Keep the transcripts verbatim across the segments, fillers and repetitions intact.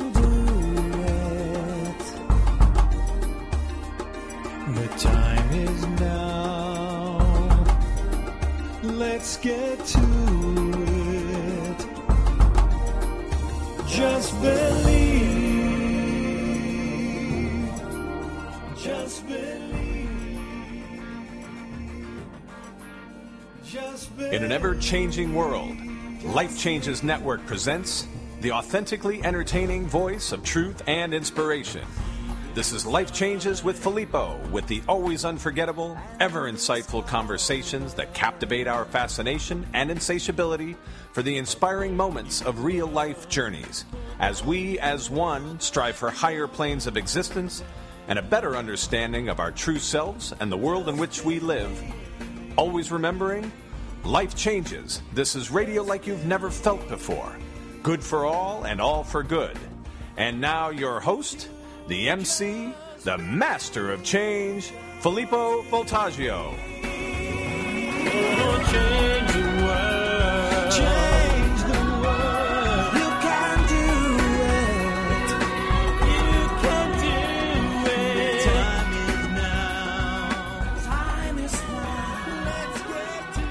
can do it. The time is now. Let's get to it. Just believe. Just believe. Just believe. In an ever-changing world, Life Changes Network presents the authentically entertaining voice of truth and inspiration. This is Life Changes with Filippo, with the always unforgettable, ever insightful conversations that captivate our fascination and insatiability for the inspiring moments of real-life journeys, as we, as one, strive for higher planes of existence and a better understanding of our true selves and the world in which we live. Always remembering, life changes. This is radio like you've never felt before. Good for all and all for good. And now your host, the M C, the master of change, Filippo Voltaggio. Oh, change the world. Change the world. You can do it. You can do it. Time is now. Time is now. Let's get to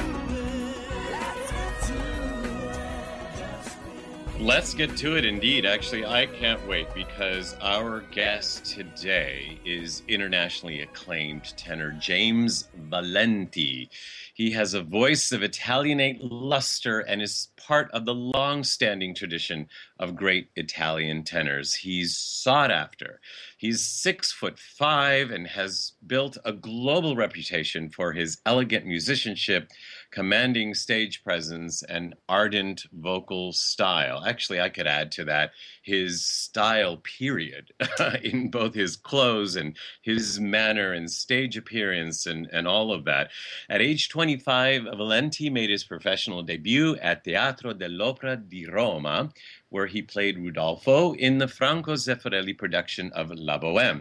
it. Let's get to it. Just be- Let's get to it indeed. Actually, I can't wait because our guest today is internationally acclaimed tenor James Valenti. He has a voice of Italianate luster and is part of the long-standing tradition of great Italian tenors. He's sought after. He's six foot five and has built a global reputation for his elegant musicianship, commanding stage presence, and ardent vocal style. Actually, I could add to that his style, period, in both his clothes and his manner and stage appearance and, and all of that. At age twenty-five, Valenti made his professional debut at Teatro dell'Opera di Roma, where he played Rudolfo in the Franco Zeffirelli production of La Bohème.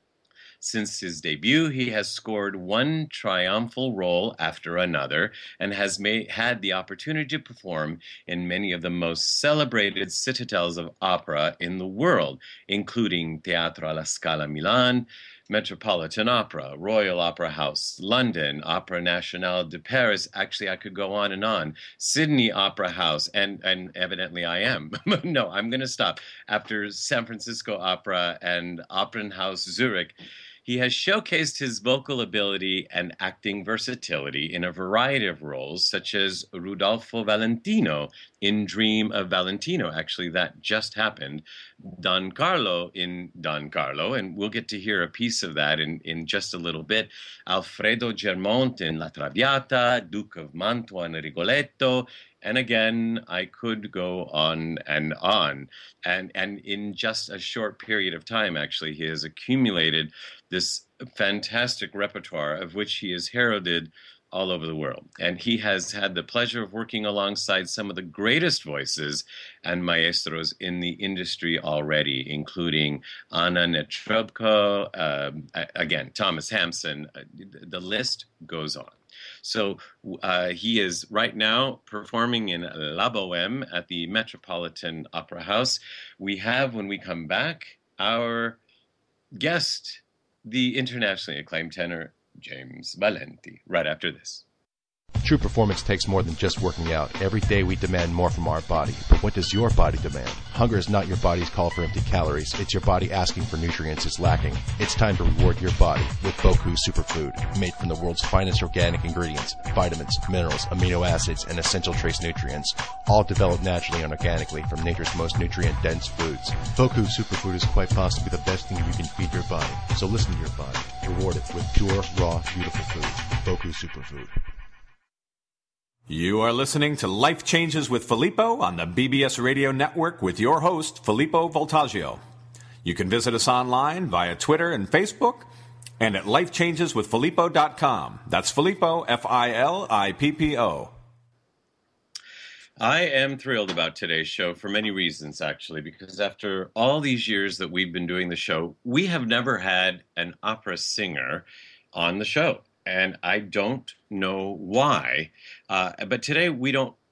Since his debut, he has scored one triumphal role after another and has made, had the opportunity to perform in many of the most celebrated citadels of opera in the world, including Teatro alla Scala Milan, Metropolitan Opera, Royal Opera House, London, Opera Nationale de Paris. Actually, I could go on and on. Sydney Opera House, and, and evidently I am. No, I'm going to stop. After San Francisco Opera and Opernhaus Zurich, he has showcased his vocal ability and acting versatility in a variety of roles, such as Rudolfo Valentino in Dream of Valentino. Actually, that just happened. Don Carlo in Don Carlo, and we'll get to hear a piece of that in, in just a little bit. Alfredo Germont in La Traviata, Duke of Mantua in Rigoletto. And again, I could go on and on. And, and in just a short period of time, actually, he has accumulated this fantastic repertoire of which he is heralded all over the world. And he has had the pleasure of working alongside some of the greatest voices and maestros in the industry already, including Anna Netrebko, uh, again, Thomas Hampson. The list goes on. So uh, he is right now performing in La Bohème at the Metropolitan Opera House. We have, when we come back, our guest, the internationally acclaimed tenor, James Valenti, right after this. True performance takes more than just working out. Every day we demand more from our body. But what does your body demand? Hunger is not your body's call for empty calories. It's your body asking for nutrients it's lacking. It's time to reward your body with Boku Superfood, made from the world's finest organic ingredients, vitamins, minerals, amino acids, and essential trace nutrients, all developed naturally and organically from nature's most nutrient-dense foods. Boku Superfood is quite possibly the best thing you can feed your body. So listen to your body. Reward it with pure, raw, beautiful food. Boku Superfood. You are listening to Life Changes with Filippo on the B B S Radio Network with your host, Filippo Voltaggio. You can visit us online via Twitter and Facebook and at life changes with filippo dot com. That's Filippo, F I L I P P O. I am thrilled about today's show for many reasons, actually, because after all these years that we've been doing the show, we have never had an opera singer on the show. And I don't know why. Uh, but today we don't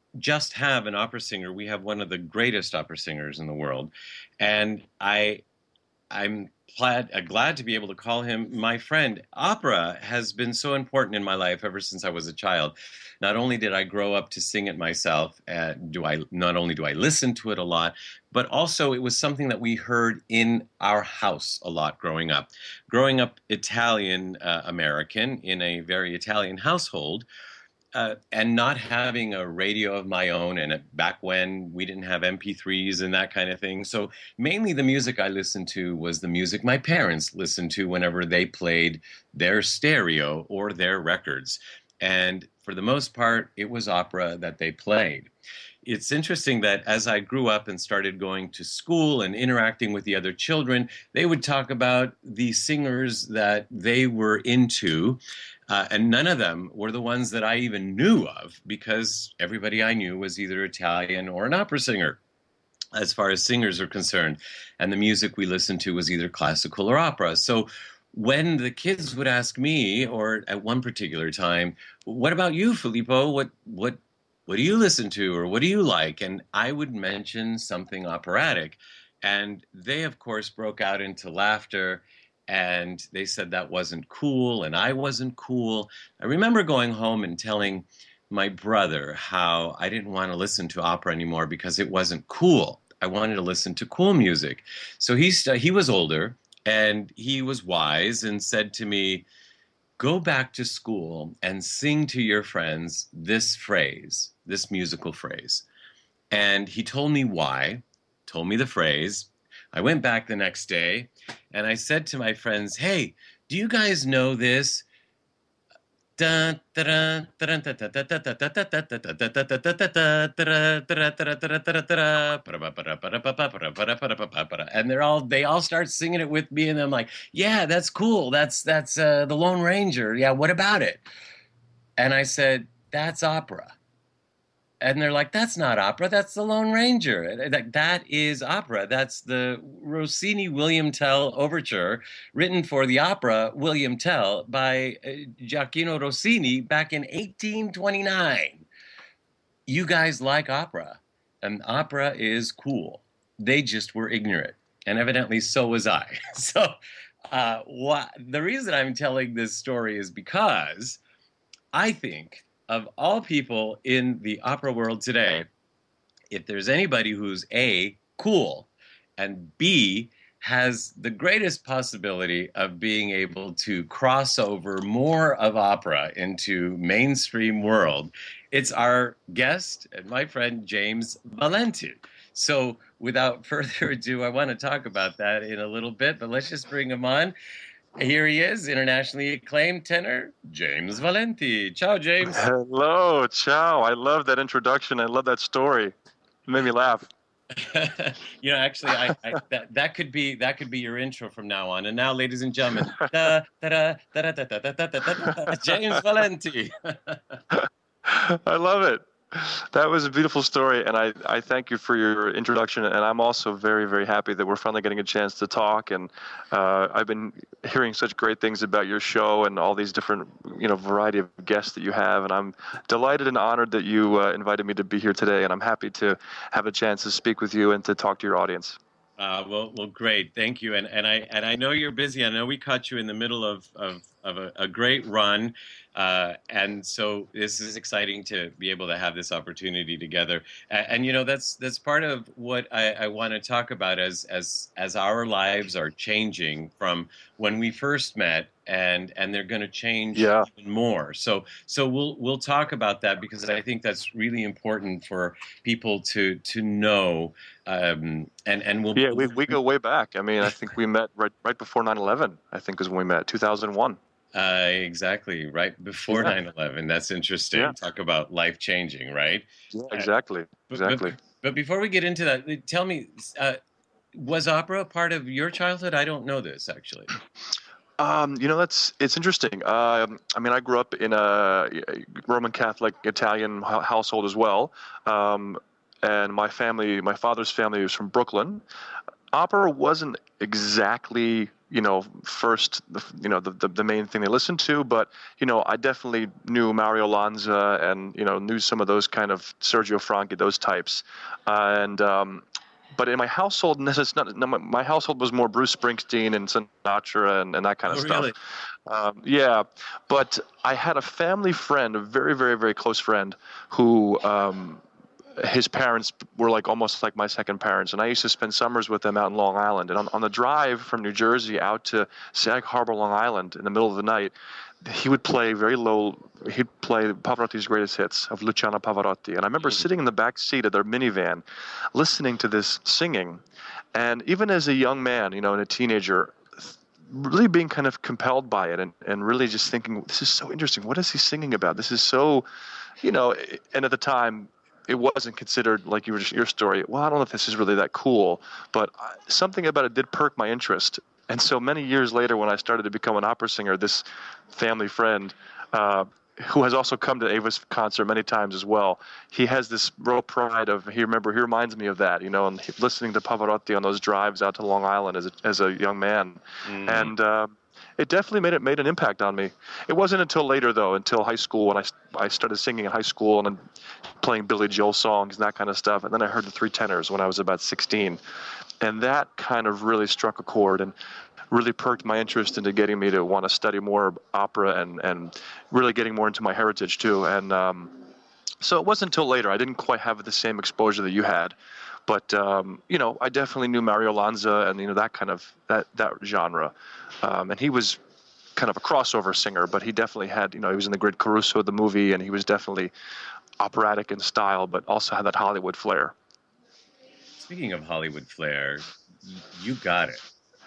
just have an opera singer. We have one of the greatest opera singers in the world, and I, I'm glad, uh, glad to be able to call him my friend. Opera has been so important in my life ever since I was a child. Not only did I grow up to sing it myself, uh, do I not only do I listen to it a lot, but also it was something that we heard in our house a lot growing up. Growing up Italian uh, American in a very Italian household, uh, and not having a radio of my own, and it, back when we didn't have M P threes and that kind of thing. So mainly the music I listened to was the music my parents listened to whenever they played their stereo or their records. And for the most part, it was opera that they played. It's interesting that as I grew up and started going to school and interacting with the other children, they would talk about the singers that they were into. Uh, and none of them were the ones that I even knew of, because everybody I knew was either Italian or an opera singer, as far as singers are concerned. And the music we listened to was either classical or opera. So when the kids would ask me, or at one particular time, what about you, Filippo? What, what, what do you listen to, or what do you like? And I would mention something operatic. And they, of course, broke out into laughter. And they said that wasn't cool, and I wasn't cool. I remember going home and telling my brother how I didn't want to listen to opera anymore because it wasn't cool. I wanted to listen to cool music. So he st- he was older, and he was wise and said to me, go back to school and sing to your friends this phrase, this musical phrase. And he told me why, told me the phrase. I went back the next day, and I said to my friends, hey, do you guys know this? And they're all, they all start singing it with me, and I'm like, yeah, that's cool. That's, that's uh, the Lone Ranger. Yeah, what about it? And I said, that's opera. And they're like, that's not opera, that's the Lone Ranger. That, that is opera. That's the Rossini William Tell overture, written for the opera William Tell by Gioacchino Rossini back in eighteen twenty-nine. You guys like opera, and opera is cool. They just were ignorant, and evidently so was I. So uh, wh- the reason I'm telling this story is because I think, of all people in the opera world today, if there's anybody who's A, cool, and B, has the greatest possibility of being able to cross over more of opera into mainstream world, it's our guest and my friend James Valenti. So without further ado, I want to talk about that in a little bit, but let's just bring him on. Here he is, internationally acclaimed tenor, James Valenti. Ciao, James. Hello, ciao. I love that introduction. I love that story. It made me laugh. You know, actually, I, I, that that could be that could be your intro from now on. And now, ladies and gentlemen, da, da, da, da, da, da, da, da, da, da, James Valenti. I love it. That was a beautiful story, and I, I thank you for your introduction, and I'm also very, very happy that we're finally getting a chance to talk, and uh, I've been hearing such great things about your show and all these different, you know, variety of guests that you have, and I'm delighted and honored that you uh, invited me to be here today, and I'm happy to have a chance to speak with you and to talk to your audience. Uh, well, well, great, thank you, and and I and I know you're busy. I know we caught you in the middle of of, of a, a great run, uh, and so this is exciting to be able to have this opportunity together. And, and you know, that's that's part of what I, I want to talk about as as as our lives are changing from when we first met, and and they're going to change Yeah. even more. So so we'll we'll talk about that, because I think that's really important for people to to know. Um, and and we'll Yeah, we we go way back. I mean, I think we met right right before nine eleven, I think is when we met, two thousand one. Uh, exactly, right before Yeah. nine eleven. That's interesting. Yeah. Talk about life-changing, right? Yeah, exactly, But, exactly. But, but before we get into that, tell me, uh, was opera part of your childhood? I don't know this, actually. Um, you know, that's it's interesting. Um, I mean, I grew up in a Roman Catholic Italian ho- household as well, um, and my family, my father's family, was from Brooklyn. Opera wasn't exactly you know, first, the, you know, the, the the main thing they listened to, but you know, I definitely knew Mario Lanza and you know knew some of those kind of Sergio Franchi, those types, uh, and. Um, But in my household, it's not, no, my, my household was more Bruce Springsteen and Sinatra and, and that kind of Oh, stuff. really? Um, yeah, but I had a family friend, a very, very, very close friend, who um, his parents were like almost like my second parents, and I used to spend summers with them out in Long Island. And on, on the drive from New Jersey out to Sag Harbor, Long Island, in the middle of the night, he would play very low. He'd play Pavarotti's greatest hits of Luciano Pavarotti. And I remember sitting in the back seat of their minivan, listening to this singing, and even as a young man, you know, and a teenager, really being kind of compelled by it, and, and really just thinking, this is so interesting. What is he singing about? This is so, you know. And at the time, it wasn't considered, like you were just your story. Well, I don't know if this is really that cool, but something about it did perk my interest. And so many years later, when I started to become an opera singer, this family friend, uh, who has also come to Ava's concert many times as well, he has this real pride of, he remember, he reminds me of that, you know, and listening to Pavarotti on those drives out to Long Island as a, as a young man. Mm. And uh, it definitely made it made an impact on me. It wasn't until later, though, until high school, when I, I started singing in high school and then playing Billy Joel songs and that kind of stuff. And then I heard the Three Tenors when I was about sixteen. And that kind of really struck a chord and really perked my interest into getting me to want to study more opera and, and really getting more into my heritage too. And um, so it wasn't until later. I didn't quite have the same exposure that you had. But, um, you know, I definitely knew Mario Lanza and, you know, that kind of, that, that genre. Um, and he was kind of a crossover singer, but he definitely had, you know, he was in the Great Caruso, the movie, and he was definitely operatic in style, but also had that Hollywood flair. Speaking of Hollywood flair, you got it.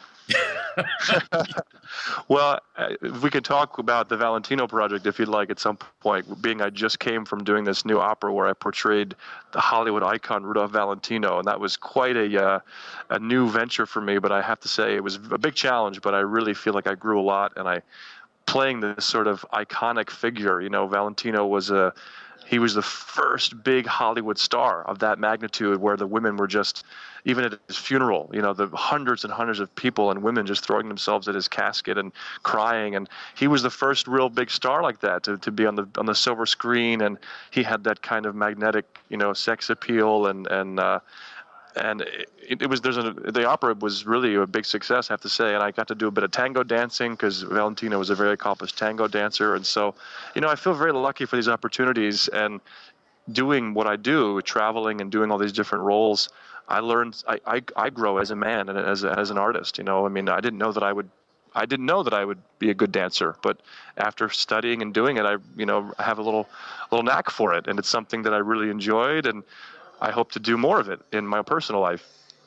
Well, we could talk about the Valentino project if you'd like at some point, being I just came from doing this new opera where I portrayed the Hollywood icon Rudolph Valentino, and that was quite a uh, a new venture for me, but I have to say it was a big challenge, but I really feel like I grew a lot, and I playing this sort of iconic figure. You know, Valentino was a He was the first big Hollywood star of that magnitude, where the women were just, even at his funeral, you know, the hundreds and hundreds of people and women just throwing themselves at his casket and crying. And he was the first real big star like that to, to be on the on the silver screen. And he had that kind of magnetic, you know, sex appeal. And and uh, and it, it was there's a the opera was really a big success, I have to say. And I got to do a bit of tango dancing because Valentino was a very accomplished tango dancer. And so, you know, I feel very lucky for these opportunities and doing what I do, traveling and doing all these different roles. I learned, I, I, I grow as a man and as a, as an artist. You know, I mean, I didn't know that I would, I didn't know that I would be a good dancer, but after studying and doing it, I, you know, I have a little, little knack for it, and it's something that I really enjoyed, and I hope to do more of it in my personal life.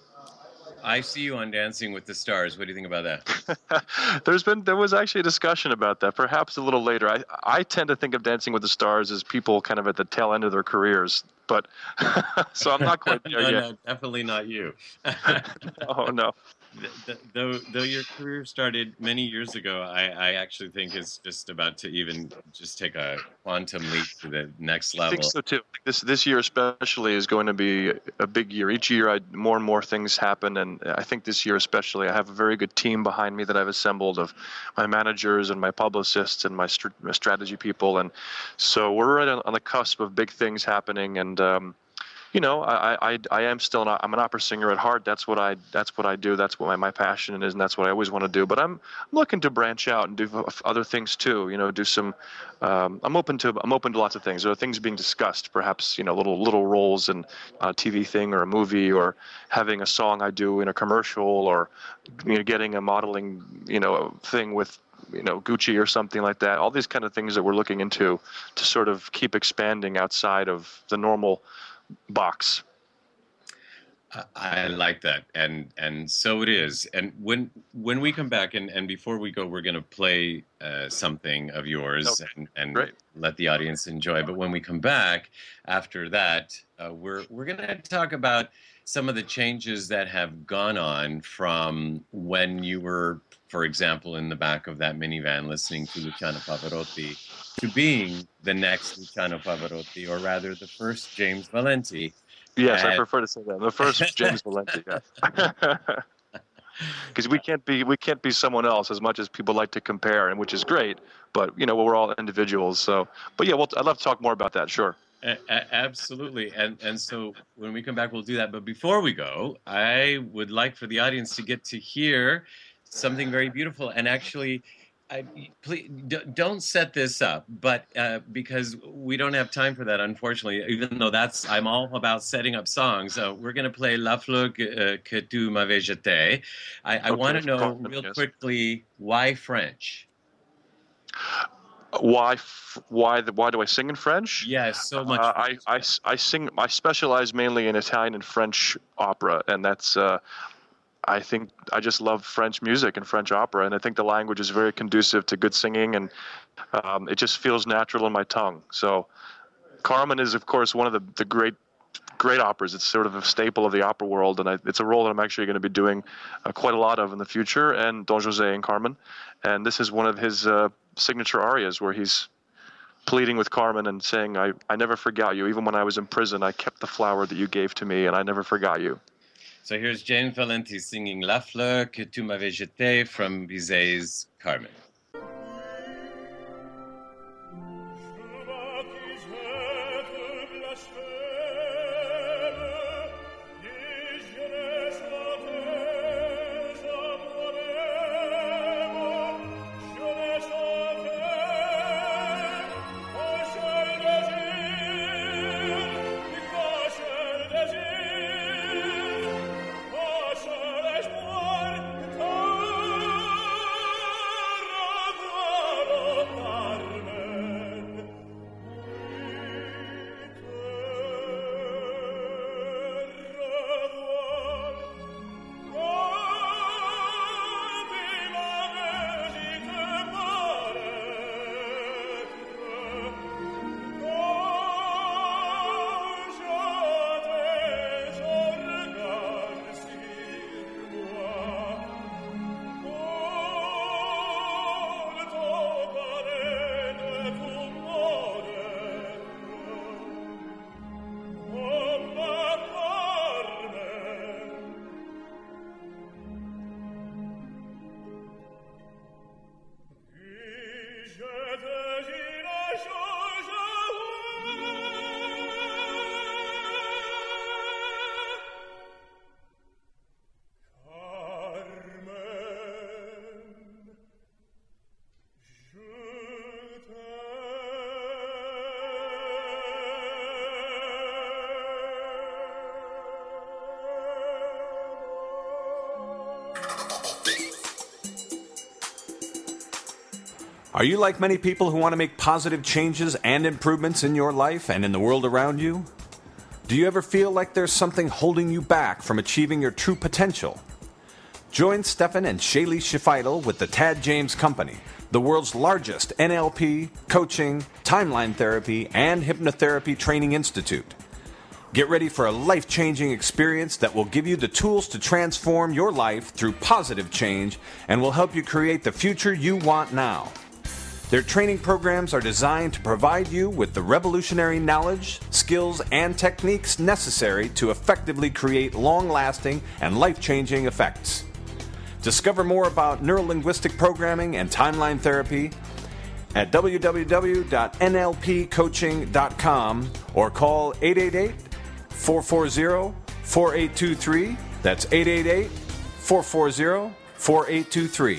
I see you on Dancing with the Stars. What do you think about that? There's been there was actually a discussion about that, perhaps a little later. I I tend to think of Dancing with the Stars as people kind of at the tail end of their careers, but so I'm not quite there no, yet. No, definitely not you. Oh no. Though, though your career started many years ago, I, I actually think it's just about to even just take a quantum leap to the next level. I think so too. This this year especially is going to be a big year. Each year, I, more and more things happen, and I think this year especially, I have a very good team behind me that I've assembled of my managers and my publicists and my, st- my strategy people, and so we're right on, on the cusp of big things happening. And um, you know, I, I I am still an I'm an opera singer at heart. That's what I that's what I do. That's what my, my passion is, and that's what I always want to do. But I'm, I'm looking to branch out and do other things too. You know, do some. Um, I'm open to I'm open to lots of things. There are things being discussed. Perhaps, you know, little little roles in a T V thing or a movie, or having a song I do in a commercial, or you know, getting a modeling you know thing with you know Gucci or something like that. All these kind of things that we're looking into to sort of keep expanding outside of the normal box. I like that, and and so it is. And when when we come back, and, and before we go, we're going to play uh, something of yours okay. and, and Great. let the audience enjoy. But when we come back after that, uh, we're we're going to talk about some of the changes that have gone on from when you were, for example, in the back of that minivan listening to Luciano Pavarotti, to being the next Luciano Pavarotti, or rather the first James Valenti. Yes, and... I prefer to say that. The first James Valenti, yes. because we can't be we can't be someone else as much as people like to compare, and which is great. But you know, we're all individuals. So, but yeah, well, I'd love to talk more about that. Sure. A- a- absolutely, and and so when we come back, we'll do that. But before we go, I would like for the audience to get to hear something very beautiful. And actually, I, please d- don't set this up, but uh, because we don't have time for that, unfortunately. Even though that's I'm all about setting up songs. Uh, we're going to play La Fleur que, que tu m'avais jetée. I, I Okay, want to know Carmen, real yes. quickly why French. Why f- why the, why do I sing in French? Yes, so much. Uh, I, I, s- I sing. I specialize mainly in Italian and French opera, and that's. Uh, I think I just love French music and French opera, and I think the language is very conducive to good singing, and um, it just feels natural in my tongue. So, Carmen is, of course, one of the, the great great operas. It's sort of a staple of the opera world, and I, it's a role that I'm actually going to be doing uh, quite a lot of in the future. And Don José and Carmen, and this is one of his uh, signature arias where he's pleading with Carmen and saying, I, I never forgot you. Even when I was in prison, I kept the flower that you gave to me, and I never forgot you. So here's James Valenti singing La Fleur que tu m'avais jetée from Bizet's Carmen. Are you like many people who want to make positive changes and improvements in your life and in the world around you? Do you ever feel like there's something holding you back from achieving your true potential? Join Stefan and Shaylee Shifidel with the Tad James Company, the world's largest N L P, coaching, timeline therapy, and hypnotherapy training institute. Get ready for a life-changing experience that will give you the tools to transform your life through positive change and will help you create the future you want now. Their training programs are designed to provide you with the revolutionary knowledge, skills, and techniques necessary to effectively create long-lasting and life-changing effects. Discover more about neurolinguistic programming and timeline therapy at w w w dot n l p coaching dot com or call eight eight eight, four four zero, four eight two three. That's eight eight eight, four four zero, four eight two three.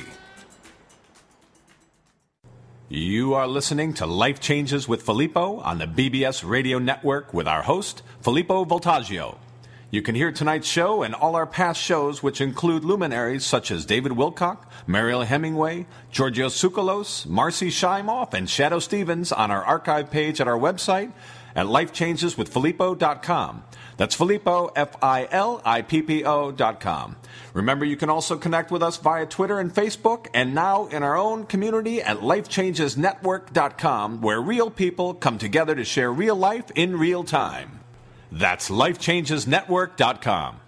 You are listening to Life Changes with Filippo on the B B S Radio Network with our host, Filippo Voltaggio. You can hear tonight's show and all our past shows, which include luminaries such as David Wilcock, Mariel Hemingway, Georgios Tsoukalos, Marcy Shimoff, and Shadow Stevens on our archive page at our website at life changes with filippo dot com. That's Filippo, F I L I P P O dot com. Remember, you can also connect with us via Twitter and Facebook, and now in our own community at life changes network dot com, where real people come together to share real life in real time. That's life changes network dot com.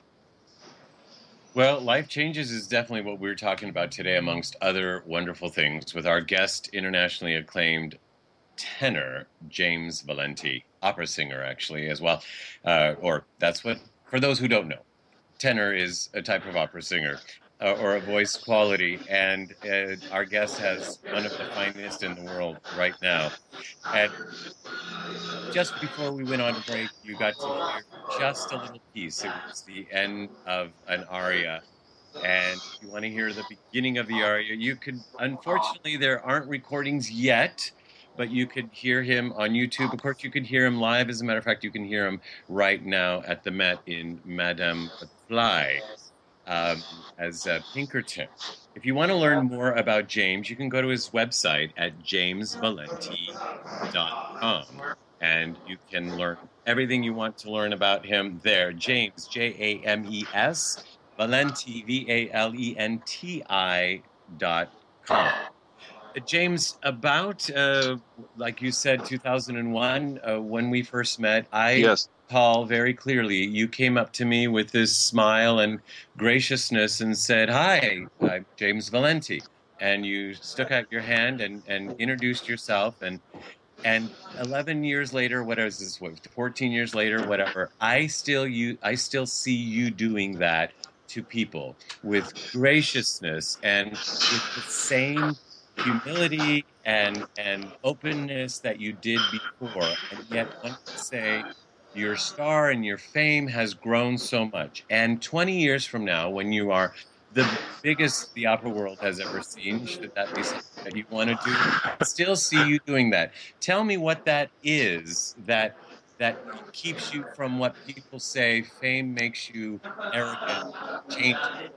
Well, Life Changes is definitely what we're talking about today, amongst other wonderful things, with our guest, internationally acclaimed tenor, James Valenti, opera singer, actually, as well. Uh, or that's what, for those who don't know, tenor is a type of opera singer. uh, or a voice quality. And uh, our guest has one of the finest in the world right now. And just before we went on break, you got to hear just a little piece. It was the end of an aria. And if you want to hear the beginning of the aria, you could, unfortunately, there aren't recordings yet, but you could hear him on YouTube. Of course, you could hear him live. As a matter of fact, you can hear him right now at the Met in Madame Fly um, as uh, Pinkerton. If you want to learn more about James, you can go to his website at james valenti dot com. And you can learn everything you want to learn about him there. James, J A M E S, Valenti, V A L E N T I dot com. Uh, James, about, uh, like you said, two thousand one, uh, when we first met, I Yes. recall very clearly you came up to me with this smile and graciousness and said, "Hi, I'm James Valenti." And you stuck out your hand and, and introduced yourself. And And eleven years later, what is this? What, fourteen years later, whatever. I still you, I still see you doing that to people with graciousness and with the same humility and and openness that you did before. And yet, one could say your star and your fame has grown so much. And twenty years from now, when you are the biggest the opera world has ever seen, should that be something that you want to do, I still see you doing that. Tell me what that is that that keeps you from what people say fame makes you arrogant, change.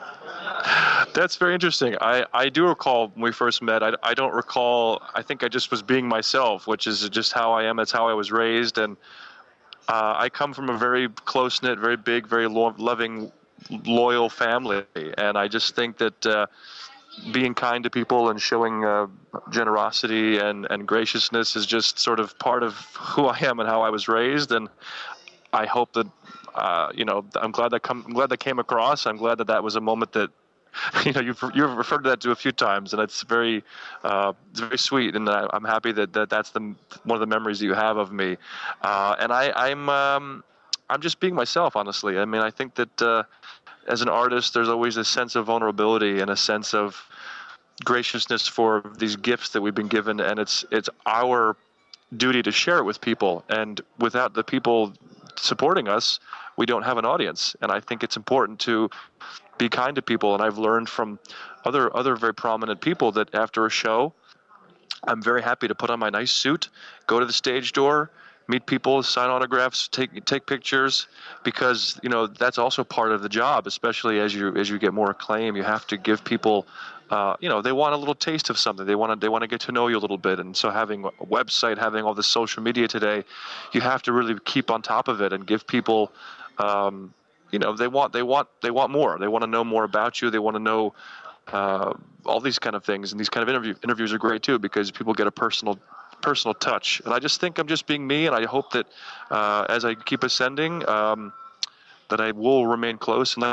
That's very interesting. I, I do recall when we first met. I, I don't recall. I think I just was being myself, which is just how I am. That's how I was raised. And uh, I come from a very close-knit, very big, very lo- loving, loyal family. And I just think that uh, being kind to people and showing uh, generosity and, and graciousness is just sort of part of who I am and how I was raised. And I hope that, uh, you know, I'm glad that come, I'm glad that came across. I'm glad that that was a moment that, you know, you've, you've referred to that to a few times, and it's very, uh, it's very sweet. And I, I'm happy that, that that's the one of the memories that you have of me. Uh, and I, I'm, um, I'm just being myself, honestly. I mean, I think that uh, as an artist, there's always a sense of vulnerability and a sense of graciousness for these gifts that we've been given, and it's it's our duty to share it with people. And without the people supporting us, we don't have an audience. And I think it's important to be kind to people. And I've learned from other other very prominent people that after a show, I'm very happy to put on my nice suit, go to the stage door, meet people, sign autographs, take take pictures, because you know that's also part of the job. Especially as you as you get more acclaim, you have to give people, uh, you know, they want a little taste of something. They want to they want to get to know you a little bit. And so having a website, having all this social media today, you have to really keep on top of it and give people, um, you know, they want they want they want more. They want to know more about you. They want to know. Uh, all these kind of things, and these kind of interview, interviews are great too, because people get a personal personal touch. And I just think I'm just being me, and I hope that uh, as I keep ascending, um, that I will remain close. And like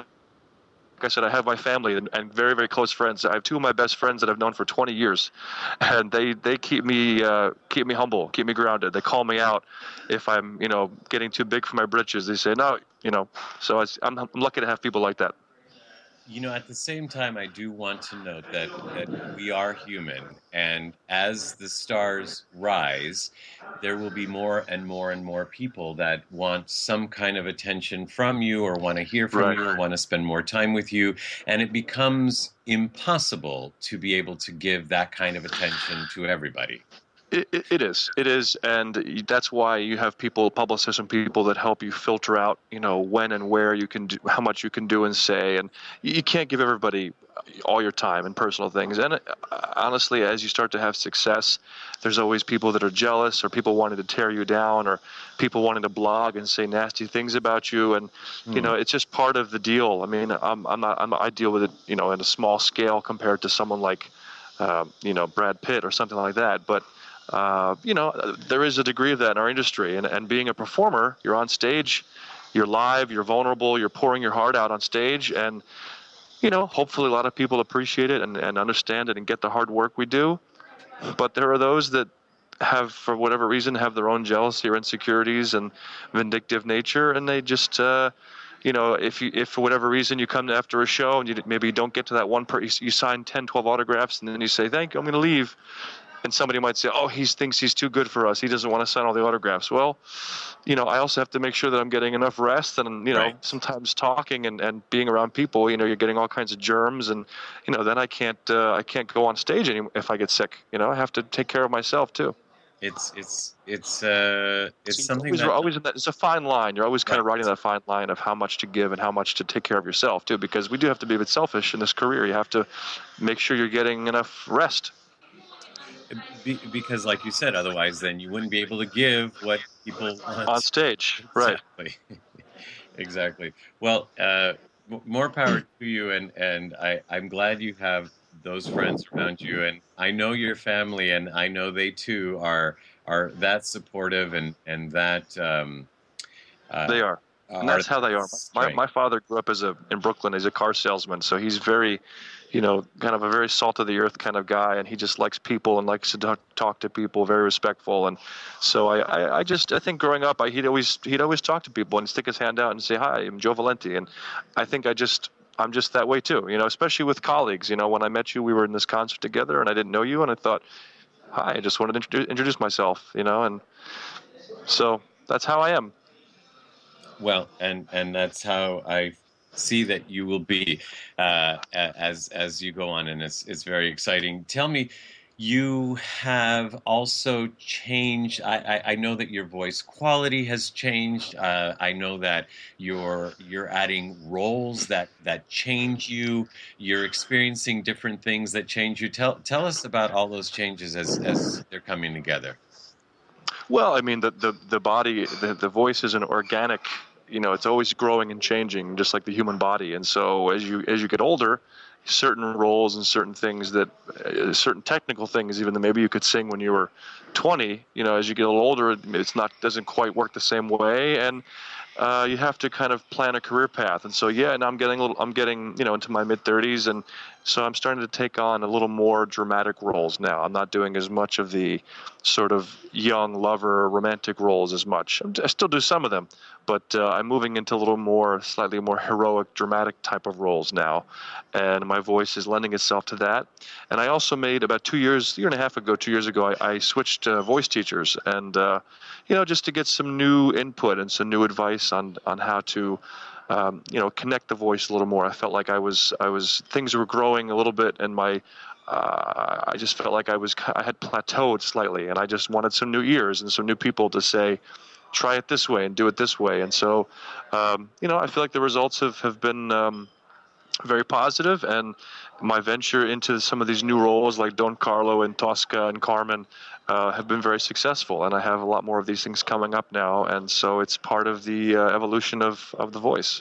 I said, I have my family and, and very, very close friends. I have two of my best friends that I've known for twenty years, and they, they keep me uh, keep me humble, keep me grounded. They call me out if I'm, you know, getting too big for my britches. They say, no, you know. So I, I'm, I'm lucky to have people like that. You know, at the same time, I do want to note that, that we are human, and as the stars rise, there will be more and more and more people that want some kind of attention from you, or want to hear from Right. you, or want to spend more time with you, and it becomes impossible to be able to give that kind of attention to everybody. It, it, it is. It is. And that's why you have people, publicists and people that help you filter out, you know, when and where you can do, how much you can do and say. And you can't give everybody all your time and personal things. And uh, honestly, as you start to have success, there's always people that are jealous, or people wanting to tear you down, or people wanting to blog and say nasty things about you. And, you know, it's just part of the deal. I mean, I'm, I'm not, I'm, I deal with it, you know, in a small scale compared to someone like, uh, you know, Brad Pitt or something like that. But, Uh, you know, there is a degree of that in our industry. And, and being a performer, you're on stage, you're live, you're vulnerable, you're pouring your heart out on stage. And, you know, hopefully a lot of people appreciate it and, and understand it and get the hard work we do. But there are those that have, for whatever reason, have their own jealousy or insecurities and vindictive nature. And they just, uh, you know, if you if for whatever reason you come after a show and you maybe you don't get to that one per, you, you sign ten, twelve autographs and then you say thank you, I'm going to leave, and somebody might say, oh, he thinks he's too good for us, he doesn't want to sign all the autographs. Well, you know, I also have to make sure that I'm getting enough rest, and you know, Right. sometimes talking and, and being around people, you know, you're getting all kinds of germs, and you know, then I can't uh, I can't go on stage anymore if I get sick. You know, I have to take care of myself too. It's it's it's uh it's So you're something always, that always in that, it's a fine line. You're always kind of Right. riding that fine line of how much to give and how much to take care of yourself too, because we do have to be a bit selfish in this career. You have to make sure you're getting enough rest. be, because, like you said, otherwise, then you wouldn't be able to give what people want On stage, right? Exactly. Exactly. Well, uh, m- more power to you, and and I I'm glad you have those friends around you, and I know your family, and I know they too are are that supportive and and that um, uh, They are. And are that's how they are. My, strength. my father grew up as a in Brooklyn as a car salesman, so he's very, you know, kind of a very salt of the earth kind of guy, and he just likes people and likes to talk, talk to people, very respectful. And so I, I, I just I think growing up, I, he'd always he'd always talk to people and stick his hand out and say, "Hi, I'm Joe Valenti," and I think I just I'm just that way too, you know, especially with colleagues. You know, when I met you, we were in this concert together, and I didn't know you, and I thought, "Hi, I just wanted to introduce, introduce myself," you know, and so that's how I am. Well, and and that's how I see that you will be uh, a- as as you go on, and it's it's very exciting. Tell me, you have also changed. I, I, I know that your voice quality has changed. Uh, I know that you're you're adding roles that that change you. You're experiencing different things that change you. Tell tell us about all those changes as as they're coming together. Well, I mean, the the, the body, the, the voice is an organic, you know, it's always growing and changing, just like the human body. And so as you as you get older, certain roles and certain things that, uh, certain technical things, even that maybe you could sing when you were twenty, you know, as you get a little older, it's not doesn't quite work the same way, and uh, you have to kind of plan a career path. And so, yeah, and I'm getting a little, I'm getting, you know, into my mid thirties, and so I'm starting to take on a little more dramatic roles now. I'm not doing as much of the sort of young lover romantic roles as much. I'm- I still do some of them, but uh, I'm moving into a little more, slightly more heroic, dramatic type of roles now, and my voice is lending itself to that. And I also made about two years, year and a half ago, two years ago, I, I switched uh, voice teachers, and uh, you know, just to get some new input and some new advice on on how to, um, you know, connect the voice a little more. I felt like I was I was things were growing a little bit, and my uh, I just felt like I was I had plateaued slightly, and I just wanted some new ears and some new people to say, try it this way and do it this way. And so, um, you know, I feel like the results have have been um, very positive, and my venture into some of these new roles like Don Carlo and Tosca and Carmen uh, have been very successful, and I have a lot more of these things coming up now, and so it's part of the uh, evolution of, of the voice.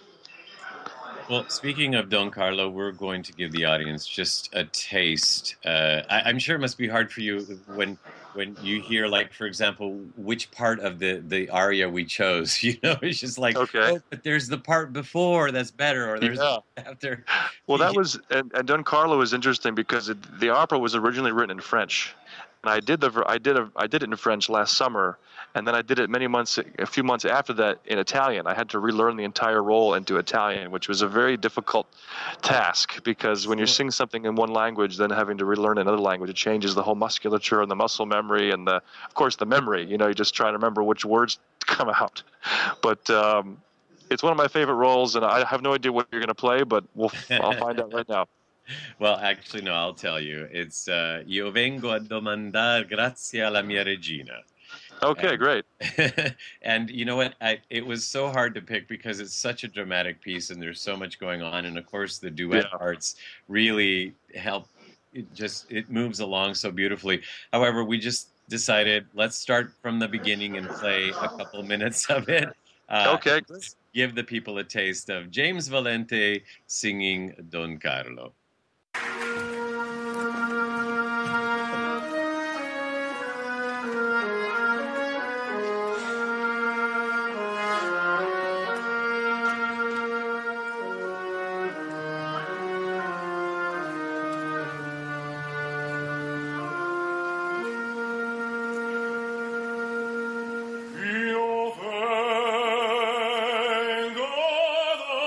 Well, speaking of Don Carlo, we're going to give the audience just a taste. Uh, I, I'm sure it must be hard for you when when you hear, like, for example, which part of the, the aria we chose. You know, it's just like, Okay. oh, but there's the part before that's better, or there's Yeah. the after. Well, that was, and, and Don Carlo is interesting because it, the opera was originally written in French, and I did the ver- I did a, I did it in French last summer, and then I did it many months, a few months after that in Italian. I had to relearn the entire role into Italian, which was a very difficult task because when you sing something in one language, then having to relearn another language, it changes the whole musculature and the muscle memory and the, of course, the memory. You know, you just try to remember which words come out, but. Um, It's one of my favorite roles, and I have no idea what you're going to play, but we'll, I'll find out right now. Well, actually, no, I'll tell you. It's uh, Io vengo a domandar grazie alla mia regina. Okay, And- great. And you know what? I, it was so hard to pick because it's such a dramatic piece and there's so much going on. And of course, the duet Yeah. parts really help. It just it moves along so beautifully. However, we just decided let's start from the beginning and play a couple minutes of it. Uh, Okay, and great. give the people a taste of James Valente singing Don Carlo. Io vengo da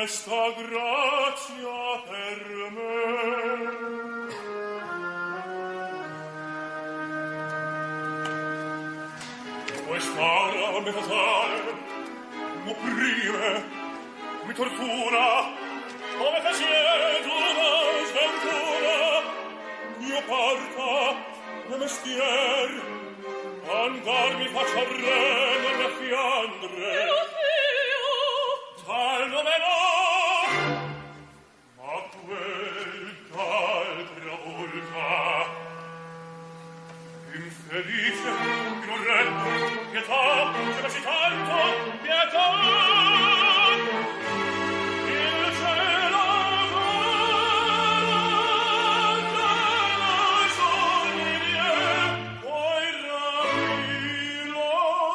questa grazia per me. Quest'aura me fatale m'opprime, mi tortura, come che siedo una sventura. Io parta le mestier, andar mi faccia rendere a Fiandre. Io fio, tal nome no, ma quel d'altra volta. Infelice, ignorante, pietà, se così tanto, pietà. Il cielo guarda, il sol mi viene, poi rapirò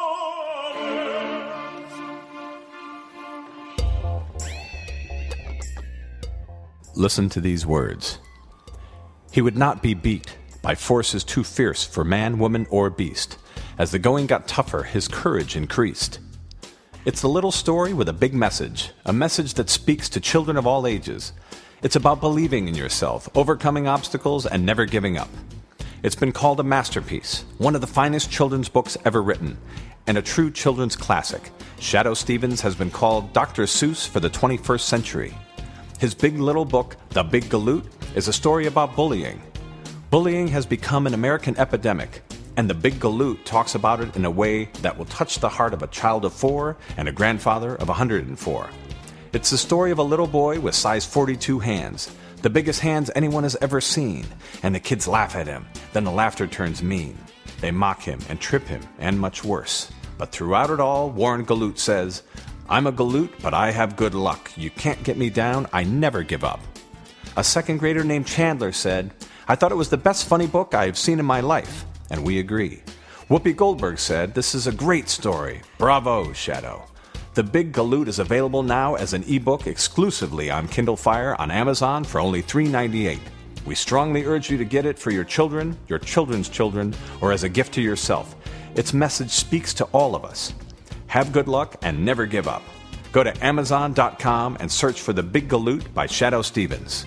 me. Listen to these words. He would not be beat by forces too fierce for man, woman, or beast. As the going got tougher, his courage increased. It's a little story with a big message, a message that speaks to children of all ages. It's about believing in yourself, overcoming obstacles, and never giving up. It's been called a masterpiece, one of the finest children's books ever written, and a true children's classic. Shadoe Stevens has been called Doctor Seuss for the twenty-first century. His big little book, The Big Galoot, is a story about bullying. Bullying has become an American epidemic, and The Big Galoot talks about it in a way that will touch the heart of a child of four and a grandfather of one hundred four. It's the story of a little boy with size forty-two hands, the biggest hands anyone has ever seen, and the kids laugh at him. Then the laughter turns mean. They mock him and trip him, and much worse. But throughout it all, Warren Galoot says, "I'm a Galoot, but I have good luck. You can't get me down. I never give up." A second grader named Chandler said, "I thought it was the best funny book I have seen in my life." And we agree. Whoopi Goldberg said, "This is a great story. Bravo, Shadoe." The Big Galoot is available now as an ebook exclusively on Kindle Fire on Amazon for only three dollars and ninety-eight cents. We strongly urge you to get it for your children, your children's children, or as a gift to yourself. Its message speaks to all of us. Have good luck and never give up. Go to Amazon dot com and search for The Big Galoot by Shadoe Stevens.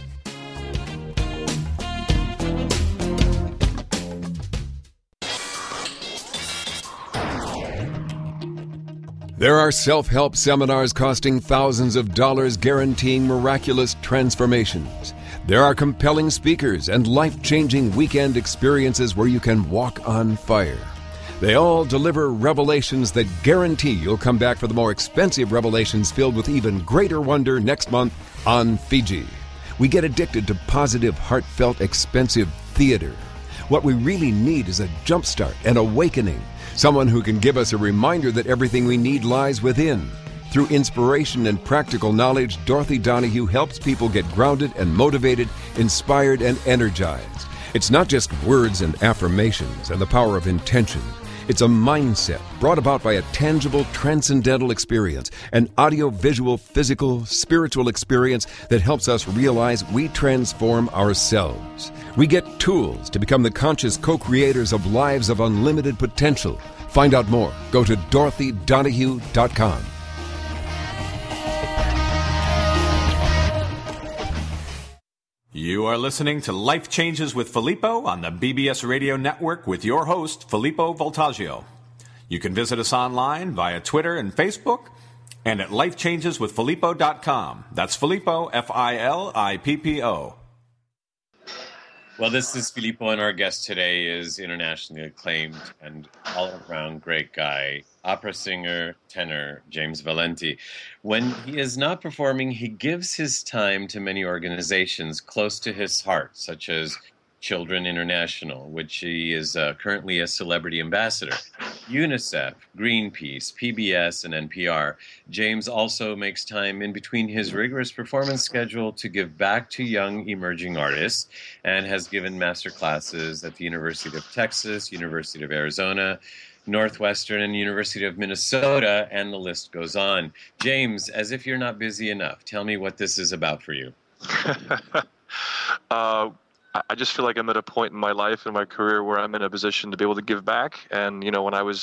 There are self-help seminars costing thousands of dollars guaranteeing miraculous transformations. There are compelling speakers and life-changing weekend experiences where you can walk on fire. They all deliver revelations that guarantee you'll come back for the more expensive revelations filled with even greater wonder next month on Fiji. We get addicted to positive, heartfelt, expensive theater. What we really need is a jumpstart, an awakening. Someone who can give us a reminder that everything we need lies within. Through inspiration and practical knowledge, Dorothy Donahue helps people get grounded and motivated, inspired and energized. It's not just words and affirmations and the power of intention. It's a mindset brought about by a tangible, transcendental experience, an audio-visual, physical, spiritual experience that helps us realize we transform ourselves. We get tools to become the conscious co-creators of lives of unlimited potential. Find out more. Go to Dorothy Donahue dot com. You are listening to Life Changes with Filippo on the B B S Radio Network with your host, Filippo Voltaggio. You can visit us online via Twitter and Facebook and at life changes with filippo dot com. That's Filippo, F I L I P P O. Well, this is Filippo, and our guest today is internationally acclaimed and all-around great guy, opera singer, tenor, James Valenti. When he is not performing, he gives his time to many organizations close to his heart, such as Children International, which he is uh, currently a celebrity ambassador, UNICEF, Greenpeace, P B S, and N P R. James also makes time in between his rigorous performance schedule to give back to young emerging artists and has given master classes at the University of Texas, University of Arizona, Northwestern, and University of Minnesota, and the list goes on. James, as if you're not busy enough, tell me what this is about for you. uh, I just feel like I'm at a point in my life and my career where I'm in a position to be able to give back. And, you know, when I was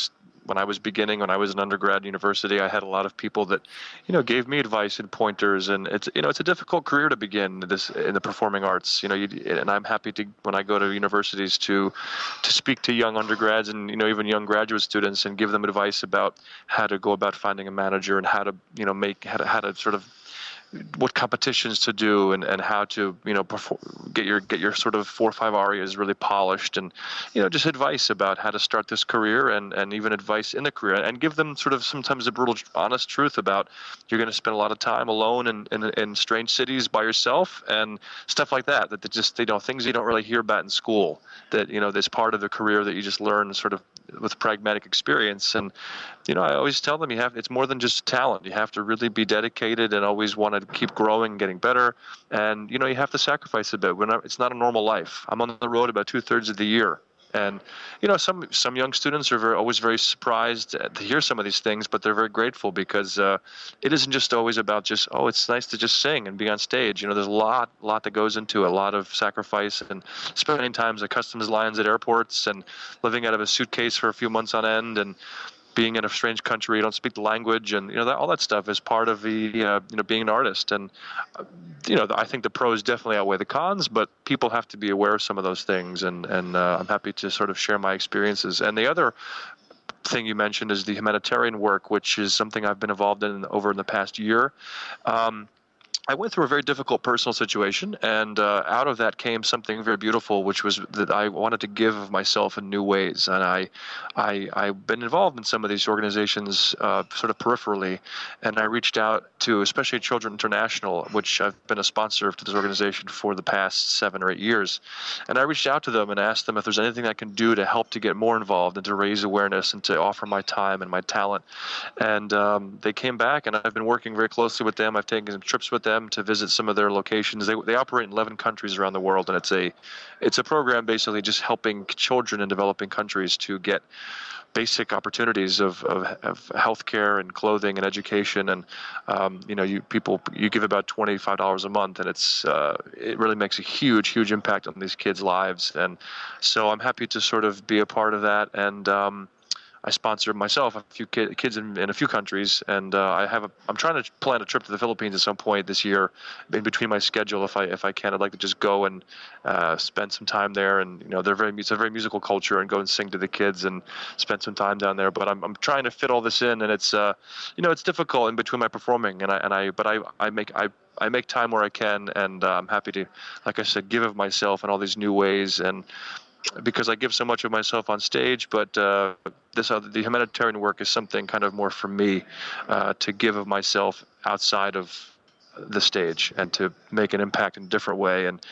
when I was beginning, when I was an undergrad in university, I had a lot of people that, you know, gave me advice and pointers. And it's, you know, it's a difficult career to begin this in the performing arts. You know, you, and I'm happy to, when I go to universities, to to speak to young undergrads and, you know, even young graduate students and give them advice about how to go about finding a manager and how to, you know, make how to how to sort of what competitions to do and, and how to, you know, perform, get your get your sort of four or five arias really polished, and, you know, just advice about how to start this career, and, and even advice in the career, and give them sort of sometimes a brutal, honest truth about you're going to spend a lot of time alone in, in, in strange cities by yourself and stuff like that, that they just, they know, things you don't really hear about in school, that, you know, this part of the career that you just learn sort of with pragmatic experience. And, you know, I always tell them you have, it's more than just talent. You have to really be dedicated and always want to keep growing and getting better. And, you know, you have to sacrifice a bit. We're not, it's not a normal life. I'm on the road about two thirds of the year. And, you know, some some young students are very, always very surprised to hear some of these things, but they're very grateful because uh, it isn't just always about just, oh, it's nice to just sing and be on stage. You know, there's a lot, lot that goes into it, a lot of sacrifice, and spending times at customs lines at airports and living out of a suitcase for a few months on end, and being in a strange country, you don't speak the language, and, you know, that, all that stuff is part of the, uh, you know, being an artist. And, uh, you know, I think the pros definitely outweigh the cons, but people have to be aware of some of those things. And, and uh, I'm happy to sort of share my experiences. And the other thing you mentioned is the humanitarian work, which is something I've been involved in over in the past year. Um, I went through a very difficult personal situation, and uh, out of that came something very beautiful, which was that I wanted to give of myself in new ways. And I, I, I've been involved in some of these organizations uh, sort of peripherally, and I reached out to especially Children International, which I've been a sponsor of to this organization for the past seven or eight years. And I reached out to them and asked them if there's anything I can do to help to get more involved and to raise awareness and to offer my time and my talent. And um, they came back, and I've been working very closely with them. I've taken some trips with them to visit some of their locations. They they operate in eleven countries around the world, and it's a it's a program basically just helping children in developing countries to get basic opportunities of of, of healthcare and clothing and education. And um, you know, you people you give about twenty-five dollars a month, and it's uh, it really makes a huge huge impact on these kids' lives. And so I'm happy to sort of be a part of that. And um, I sponsor myself a few kid, kids in, in a few countries, and uh, I have a. I'm trying to plan a trip to the Philippines at some point this year, in between my schedule, if I if I can. I'd like to just go and uh, spend some time there, and, you know, they're very it's a very musical culture, and go and sing to the kids and spend some time down there. But I'm I'm trying to fit all this in, and it's uh, you know, it's difficult in between my performing, and I and I but I I make I. I make time where I can, and uh, I'm happy to, like I said, give of myself in all these new ways, and because I give so much of myself on stage, but uh, this other, the humanitarian work is something kind of more for me, uh, to give of myself outside of the stage and to make an impact in a different way. And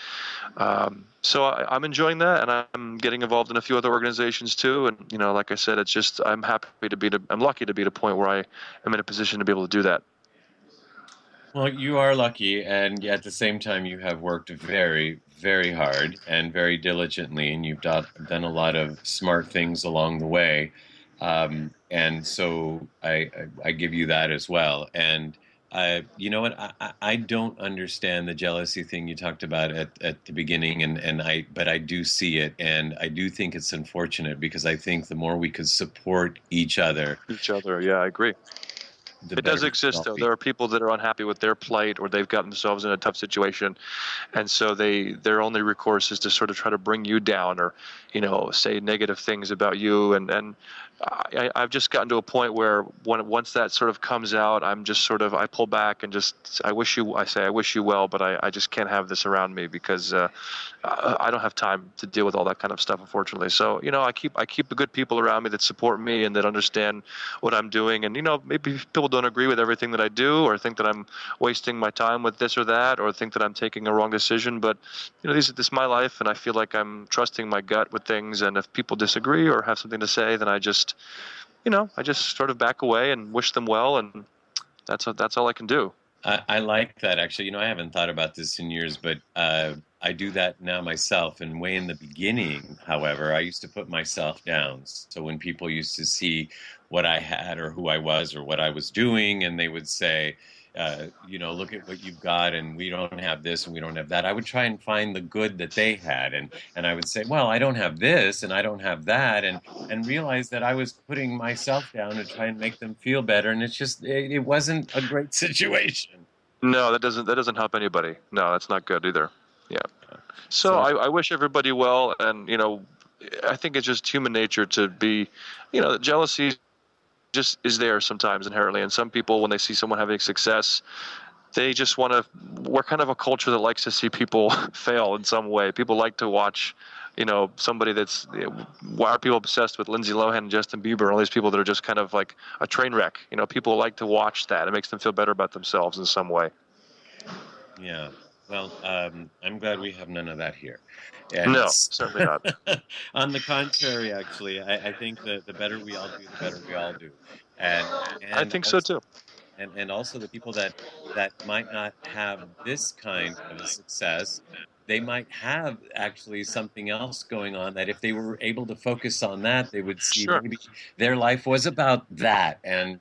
um, so I, I'm enjoying that, and I'm getting involved in a few other organizations too. And, you know, like I said, it's just, I'm happy to be, to, I'm lucky to be at a point where I am in a position to be able to do that. Well, you are lucky, and at the same time, you have worked very, very hard and very diligently, and you've done, done a lot of smart things along the way. Um, and so I, I, I give you that as well. And uh, you know what? I, I don't understand the jealousy thing you talked about at, at the beginning, and, and I but I do see it, and I do think it's unfortunate, because I think the more we could support each other. Each other, yeah, I agree. It does exist, though. There are people that are unhappy with their plight, or they've gotten themselves in a tough situation, and so they their only recourse is to sort of try to bring you down, or, you know, say negative things about you. And and I, I've just gotten to a point where when once that sort of comes out, I'm just sort of I pull back and just I wish you I say I wish you well, but I, I just can't have this around me, because uh, I don't have time to deal with all that kind of stuff, unfortunately. So, you know, I keep I keep the good people around me that support me and that understand what I'm doing. And, you know, maybe people don't agree with everything that I do, or think that I'm wasting my time with this or that, or think that I'm taking a wrong decision. But, you know, this, this is my life, and I feel like I'm trusting my gut with things. And if people disagree or have something to say, then I just, you know, I just sort of back away and wish them well, and that's that's all I can do. I, I like that, actually. You know, I haven't thought about this in years, but uh, I do that now myself. And way in the beginning, however, I used to put myself down. So when people used to see what I had or who I was or what I was doing, and they would say, uh, you know, look at what you've got, and we don't have this, and we don't have that. I would try and find the good that they had, and and I would say, well, I don't have this, and I don't have that, and and realize that I was putting myself down to try and make them feel better, and it's just it, it wasn't a great situation. No, that doesn't that doesn't help anybody. No, that's not good either. Yeah. So, So- I, I wish everybody well, and you know, I think it's just human nature to be, you know, jealousy just is there sometimes inherently, and some people when they see someone having success, they just want to. We're kind of a culture that likes to see people fail in some way. People like to watch, you know, somebody that's. Why are people obsessed with Lindsay Lohan and Justin Bieber and all these people that are just kind of like a train wreck? You know, people like to watch that. It makes them feel better about themselves in some way. Yeah. Well, um, I'm glad we have none of that here. And No, certainly not. on the contrary, actually, I, I think that the better we all do, the better we all do. And, and I think so also- too. And, and also the people that, that might not have this kind of a success, they might have actually something else going on that if they were able to focus on that, they would see Sure. maybe their life was about that and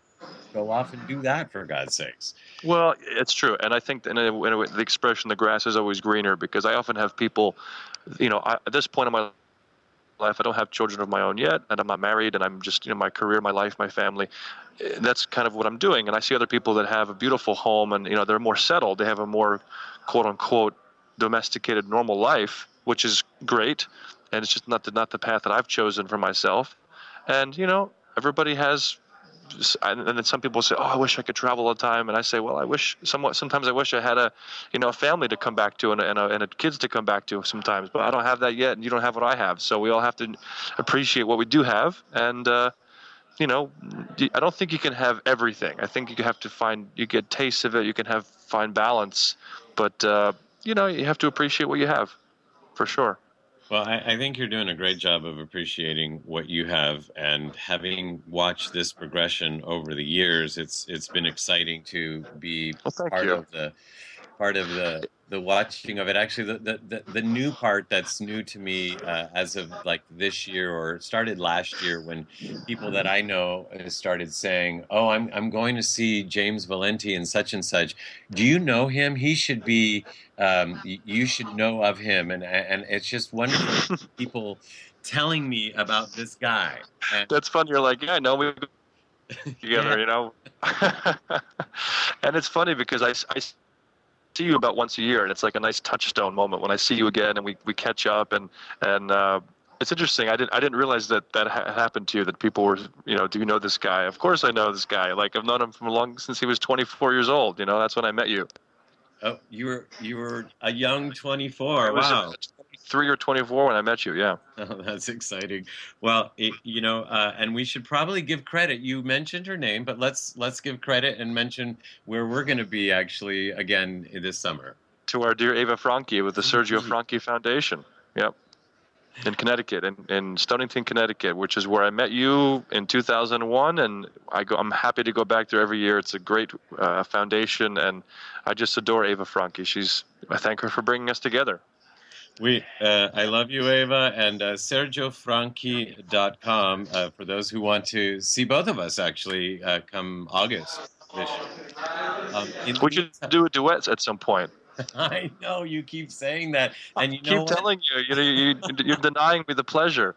go off and do that, for God's sakes. Well, it's true, and I think in a, in a, the expression "the grass is always greener" because I often have people, you know, I, at this point in my life, I don't have children of my own yet, and I'm not married, and I'm just, you know, my career, my life, my family. eh, That's kind of what I'm doing, and I see other people that have a beautiful home, and you know, they're more settled. They have a more, quote unquote, domesticated, normal life, which is great, and it's just not the not the path that I've chosen for myself. And you know, everybody has. And then some people say, "Oh, I wish I could travel all the time." And I say, "Well, I wish somewhat. Sometimes I wish I had a, you know, a family to come back to and a, and, a, and a kids to come back to sometimes. But I don't have that yet, and you don't have what I have. So we all have to appreciate what we do have. And uh, you know, I don't think you can have everything. I think you have to find you get tastes of it. You can have find balance, but uh, you know, you have to appreciate what you have, for sure. Well, I, I think you're doing a great job of appreciating what you have, and having watched this progression over the years, it's it's been exciting to be Well, thank part you. of the part of the the watching of it. Actually, the the, the, the new part that's new to me uh, as of like this year, or it started last year, when people that I know uh, started saying, "Oh, I'm I'm going to see James Valenti and such and such. Do you know him? He should be." Um, y- you should know of him, and and it's just wonderful people telling me about this guy. And, That's fun. You're like, yeah, I know we together, you know. And it's funny because I, I see you about once a year, and it's like a nice touchstone moment when I see you again and we, we catch up, and and uh, it's interesting. I didn't I didn't realize that that ha- happened to you. That people were, you know, do you know this guy? Of course I know this guy. Like I've known him from long since he was twenty-four years old. You know, that's when I met you. oh, you were you were a young twenty-four. I was Wow. twenty-three or twenty-four when I met you. Yeah. Oh, that's exciting. Well, it, you know, uh, and we should probably give credit. You mentioned her name, but let's let's give credit and mention where we're going to be actually again this summer. To our dear Ava Franke with the Sergio Franke Foundation. Yep. In Connecticut, in, in Stonington, Connecticut, which is where I met you in two thousand one, and I go, I'm happy to go back there every year. It's a great uh, foundation, and I just adore Ava Franke. She's, I thank her for bringing us together. We, uh, I love you, Ava, and uh, sergio franke dot com uh, for those who want to see both of us actually uh, come August this year. Um, in the We should meantime- do a duet at some point. I know you keep saying that, and you Keep know what? telling you, you know, you, you're denying me the pleasure.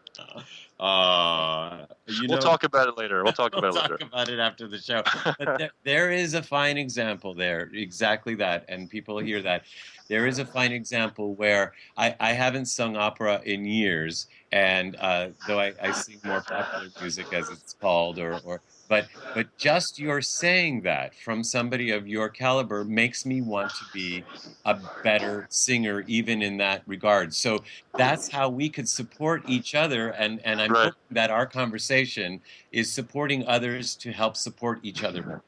Uh, you We'll know, talk about it later. We'll talk we'll about it talk later. about it after the show. But there, there is a fine example there, exactly that, and people hear that. There is a fine example where I, I haven't sung opera in years, and uh, though I, I sing more popular music, as it's called, or, or but but just your saying that from somebody of your caliber makes me want to be a better singer, even in that regard. So that's how we could support each other, and, and I'm Right. hoping that our conversation is supporting others to help support each other more.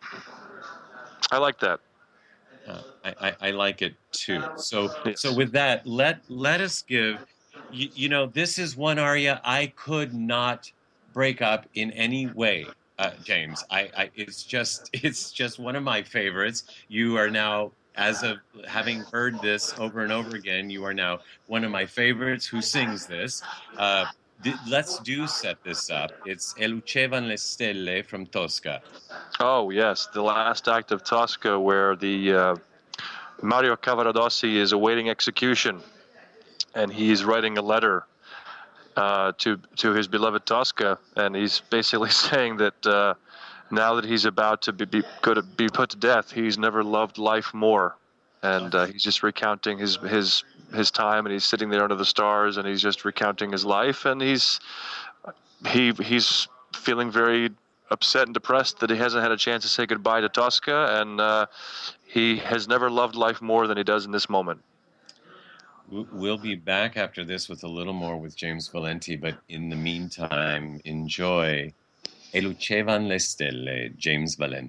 I like that. Uh, I, I, I like it too. So Yes. so with that, let let us give. You, you know, this is one aria I could not break up in any way, uh, James. I, I it's just it's just one of my favorites. You are now, as of having heard this over and over again, you are now one of my favorites who sings this. Uh, d- let's do set this up. It's E lucevano le stelle from Tosca. Oh yes, the last act of Tosca, where the uh, Mario Cavaradossi is awaiting execution, and he's writing a letter uh, to to his beloved Tosca, and he's basically saying that uh, now that he's about to be, be going to be put to death, he's never loved life more, and uh, he's just recounting his his his time, and he's sitting there under the stars, and he's just recounting his life, and he's he he's feeling very upset and depressed that he hasn't had a chance to say goodbye to Tosca, and uh, he has never loved life more than he does in this moment. We'll be back after this with a little more with James Valenti, but in the meantime, enjoy E lucevano le stelle, James Valenti.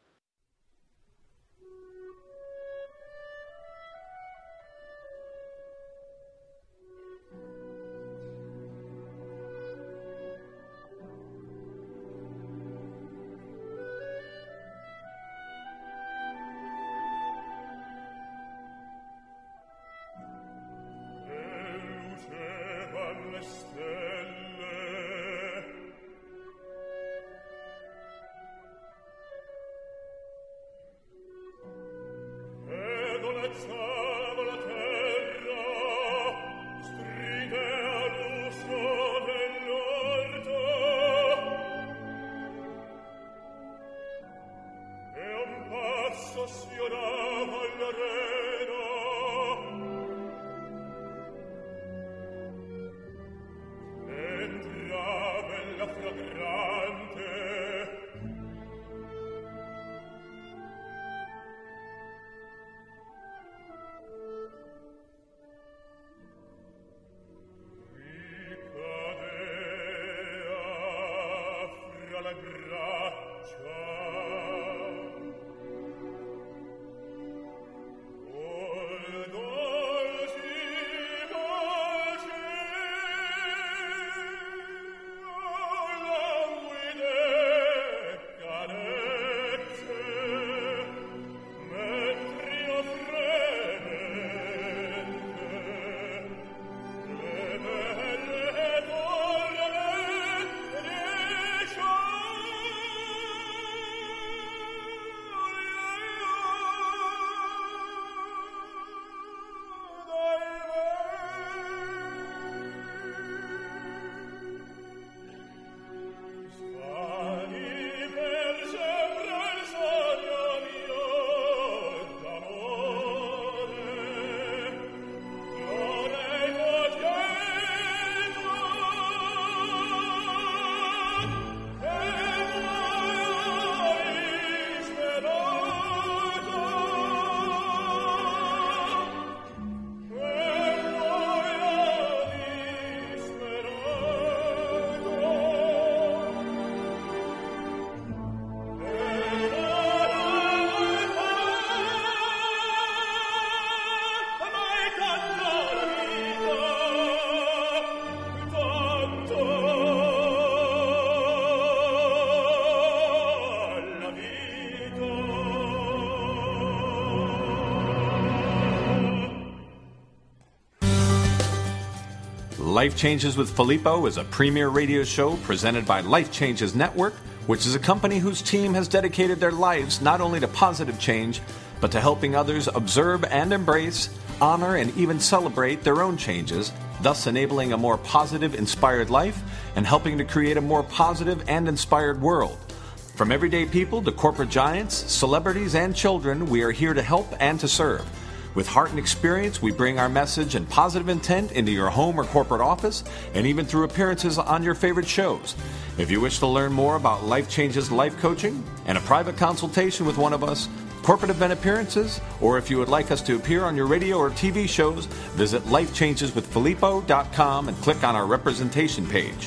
Life Changes with Filippo is a premier radio show presented by Life Changes Network, which is a company whose team has dedicated their lives not only to positive change, but to helping others observe and embrace, honor, and even celebrate their own changes, thus enabling a more positive, inspired life and helping to create a more positive and inspired world. From everyday people to corporate giants, celebrities, and children, we are here to help and to serve. With heart and experience, we bring our message and positive intent into your home or corporate office, and even through appearances on your favorite shows. If you wish to learn more about Life Changes life coaching and a private consultation with one of us, corporate event appearances, or if you would like us to appear on your radio or T V shows, visit life changes with filippo dot com and click on our representation page.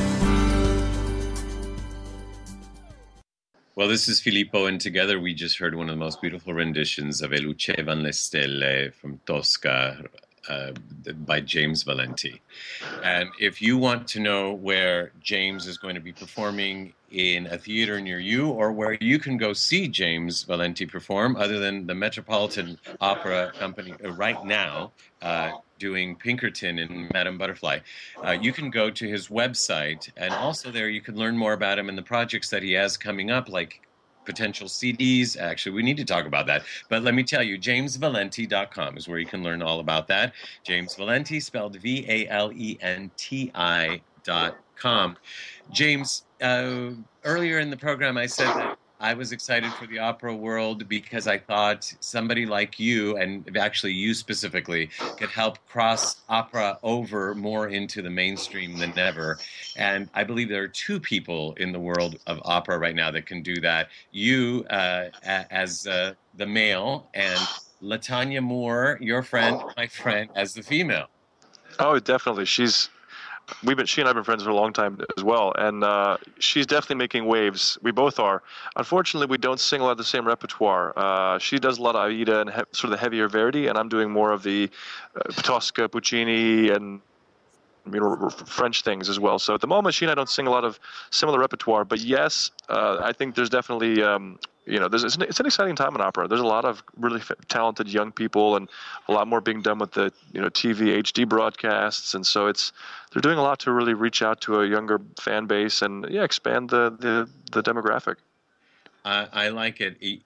Well, this is Filippo, and together we just heard one of the most beautiful renditions of E lucevano le stelle from Tosca uh, by James Valenti. And if you want to know where James is going to be performing in a theater near you, or where you can go see James Valenti perform, other than the Metropolitan Opera Company uh, right now, uh, doing Pinkerton in Madame Butterfly, uh, you can go to his website, and also there you can learn more about him and the projects that he has coming up, like potential C Ds. Actually, we need to talk about that. But let me tell you, james valenti dot com is where you can learn all about that. James Valenti, spelled V A L E N T I dot com. James, uh, earlier in the program, I said that I was excited for the opera world because I thought somebody like you, and actually you specifically, could help cross opera over more into the mainstream than ever. And I believe there are two people in the world of opera right now that can do that. You uh, a- as uh, the male, and LaTanya Moore, your friend, my friend, as the female. Oh, definitely. She's we've been she and I've been friends for a long time as well, and uh, she's definitely making waves. We both are. Unfortunately, we don't sing a lot of the same repertoire. Uh, she does a lot of Aida and he- sort of the heavier Verdi, and I'm doing more of the uh, Tosca, Puccini, and you know, r- French things as well. So at the moment, she and I don't sing a lot of similar repertoire. But yes, uh, I think there's definitely, um, you know, there's, it's, an, it's an exciting time in opera. There's a lot of really f- talented young people, and a lot more being done with the, you know, T V H D broadcasts. And so it's they're doing a lot to really reach out to a younger fan base and yeah, expand the the, the demographic. I, I like it. Y-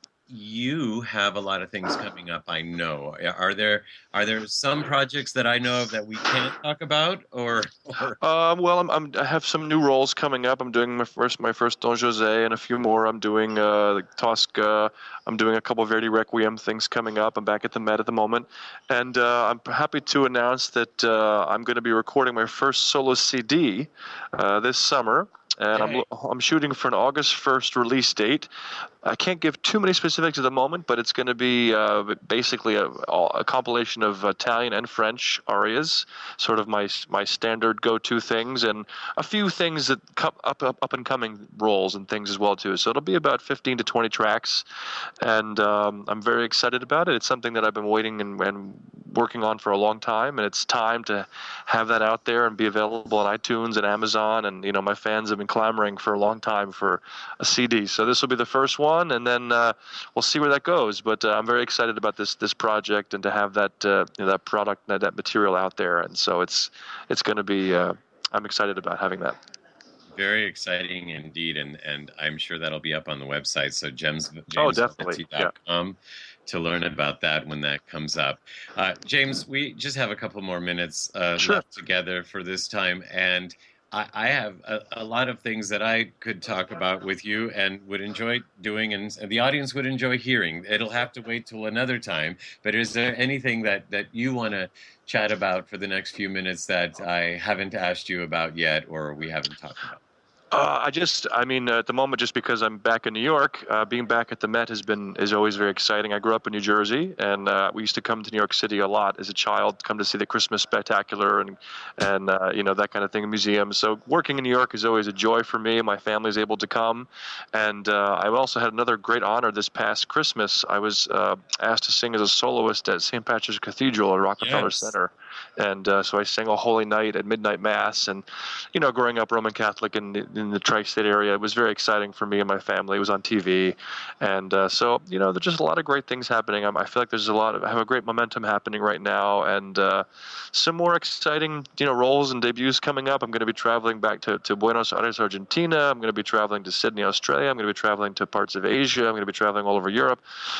You have a lot of things coming up, I know. Are there are there some projects that I know of that we can't talk about, or, or Um, well, I'm, I'm, I have some new roles coming up. I'm doing my first, my first Don José and a few more. I'm doing uh, like Tosca. I'm doing a couple of Verdi Requiem things coming up. I'm back at the Met at the moment, and uh, I'm happy to announce that uh, I'm going to be recording my first solo C D uh, this summer. And I'm, I'm shooting for an August first release date. I can't give too many specifics at the moment, but it's going to be uh, basically a, a compilation of Italian and French arias, sort of my my standard go-to things, and a few things that come up, up up and coming roles and things as well too. So it'll be about fifteen to twenty tracks, and um, I'm very excited about it. It's something that I've been waiting and, and working on for a long time, and it's time to have that out there and be available on iTunes and Amazon. And you know, my fans have been clamoring for a long time for a C D. So this will be the first one, and then uh, we'll see where that goes. But uh, I'm very excited about this this project and to have that uh, you know, that product, that, that material out there. And so it's it's going to be. Uh, I'm excited about having that. very exciting indeed, and and I'm sure that'll be up on the website. So James, James Oh, definitely, dot com to learn about that when that comes up. Uh, James, we just have a couple more minutes uh, Sure. left together for this time, and I, I have a, a lot of things that I could talk about with you and would enjoy doing, and the audience would enjoy hearing. It'll have to wait till another time, but is there anything that, that you want to chat about for the next few minutes that I haven't asked you about yet, or we haven't talked about? Uh, I just, I mean, uh, at the moment, just because I'm back in New York, uh, being back at the Met has been is always very exciting. I grew up in New Jersey, and uh, we used to come to New York City a lot as a child, come to see the Christmas Spectacular and and uh, you know, that kind of thing in museums. So working in New York is always a joy for me. My family's able to come, and uh, I also had another great honor this past Christmas. I was uh, asked to sing as a soloist at Saint Patrick's Cathedral at Rockefeller Yes. Center. And uh, so I sang a Holy Night at midnight mass, and you know, growing up Roman Catholic in, in the tri-state area, it was very exciting for me and my family. It was on T V, and uh, so you know, there's just a lot of great things happening. I'm, I feel like there's a lot of I have a great momentum happening right now, and uh, some more exciting you know roles and debuts coming up. I'm going to be traveling back to, to Buenos Aires, Argentina. I'm going to be traveling to Sydney, Australia. I'm going to be traveling to parts of Asia. I'm going to be traveling all over Europe.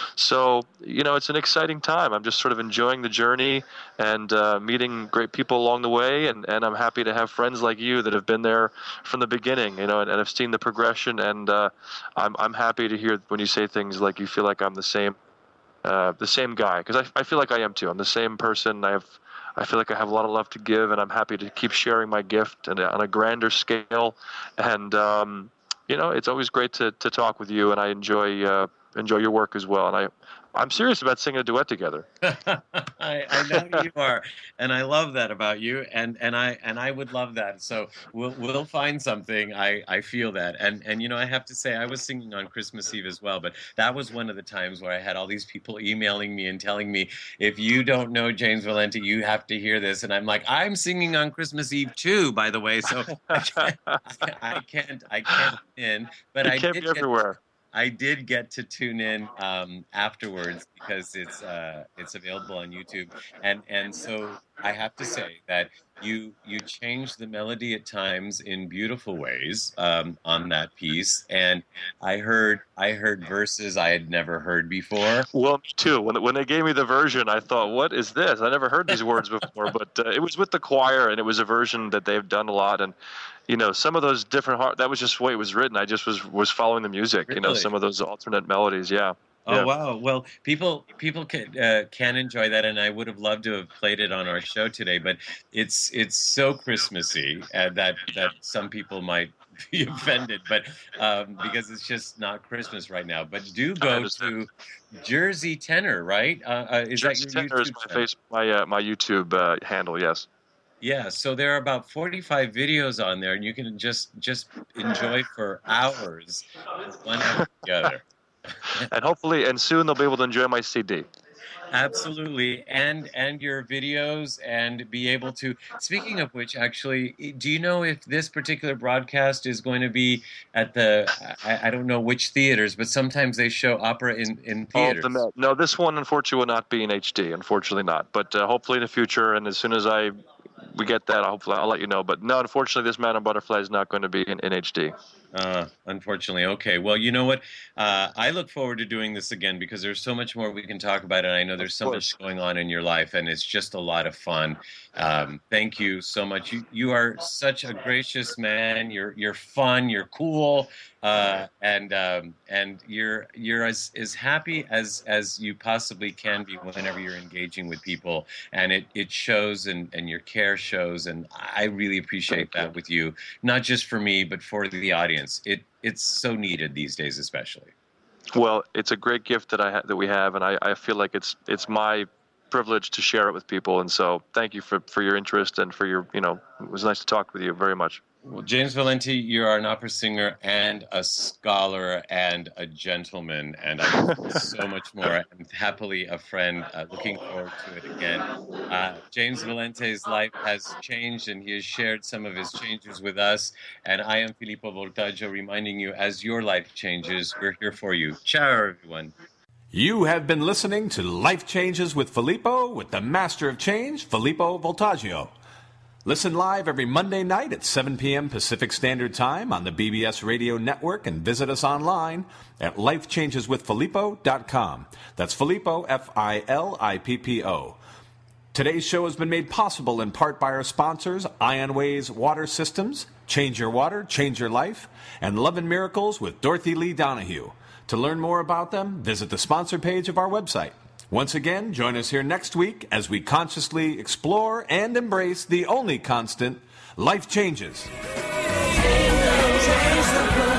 So you know, it's an exciting time. I'm just sort of enjoying the journey and uh, meeting great people along the way, and, and I'm happy to have friends like you that have been there from the beginning, you know, and, and have seen the progression. And uh, I'm I'm happy to hear when you say things like you feel like I'm the same uh, the same guy, because I I feel like I am too. I'm the same person. I have I feel like I have a lot of love to give, and I'm happy to keep sharing my gift and on a grander scale. And um, you know, it's always great to, to talk with you, and I enjoy uh, enjoy your work as well. And I I'm serious about singing a duet together. I, I know you are, and I love that about you, and, and I and I would love that. So we'll we'll find something. I, I feel that, and and you know, I have to say I was singing on Christmas Eve as well, but that was one of the times where I had all these people emailing me and telling me, if you don't know James Valenti, you have to hear this, and I'm like, I'm singing on Christmas Eve too, by the way. So I can't I can't I can't in, but You I can't did be get, everywhere. I did get to tune in um, afterwards because it's uh, it's available on YouTube, and and so I have to say that you you changed the melody at times in beautiful ways um, on that piece, and I heard I heard verses I had never heard before. Well, me too. When when they gave me the version, I thought, "What is this? I never heard these words before." But uh, it was with the choir, and it was a version that they've done a lot. And you know, some of those different har- that was just the way it was written. I just was was following the music. You know, Really? some of those alternate melodies. Yeah. Oh Yeah. wow! Well, people people can uh, can enjoy that, and I would have loved to have played it on our show today. But it's it's so Christmassy uh, that that some people might be offended, but um, because it's just not Christmas right now. But do I go understand. to Jersey Tenor, right? Uh, uh, is Jersey that your Tenor is YouTube my channel? face, my uh, my YouTube uh, handle. Yes. Yeah, so there are about forty-five videos on there, and you can just just enjoy for hours, one after the other. And hopefully, and soon they'll be able to enjoy my C D. Absolutely, and and your videos, and be able to. Speaking of which, actually, do you know if this particular broadcast is going to be at the? I, I don't know which theaters, but sometimes they show opera in in Oh, theaters. the Met. No, this one unfortunately will not be in H D. Unfortunately not. But uh, hopefully in the future, and as soon as I we get that, hopefully I'll let you know. But no, unfortunately, this Madame Butterfly is not going to be in, in H D. Uh, unfortunately, okay. Well, you know what? Uh, I look forward to doing this again because there's so much more we can talk about, and I know there's so much going on in your life, and it's just a lot of fun. Um, thank you so much. You you are such a gracious man. You're you're fun. You're cool, uh, and um, and you're you're as as happy as as you possibly can be whenever you're engaging with people, and it it shows, and and your care shows, and I really appreciate that with you, not just for me, but for the audience. It it's so needed these days, especially. Well, it's a great gift that I ha- that we have, and I, I feel like it's it's my privilege to share it with people. And so, thank you for, for your interest and for your you know it was nice to talk with you very much. Well, James Valenti, you are an opera singer and a scholar and a gentleman, and I'm so much more. I'm happily a friend. Uh, looking forward to it again. Uh, James Valente's life has changed, and he has shared some of his changes with us. And I am Filippo Voltaggio, reminding you, as your life changes, we're here for you. Ciao, everyone. You have been listening to Life Changes with Filippo with the Master of Change, Filippo Voltaggio. Listen live every Monday night at seven p.m. Pacific Standard Time on the B B S Radio Network, and visit us online at life changes with filippo dot com. That's Filippo, F I L I P P O. Today's show has been made possible in part by our sponsors, Ionways Water Systems, Change Your Water, Change Your Life, and Love and Miracles with Dorothy Lee Donahue. To learn more about them, visit the sponsor page of our website. Once again, join us here next week as we consciously explore and embrace the only constant, life changes. Change the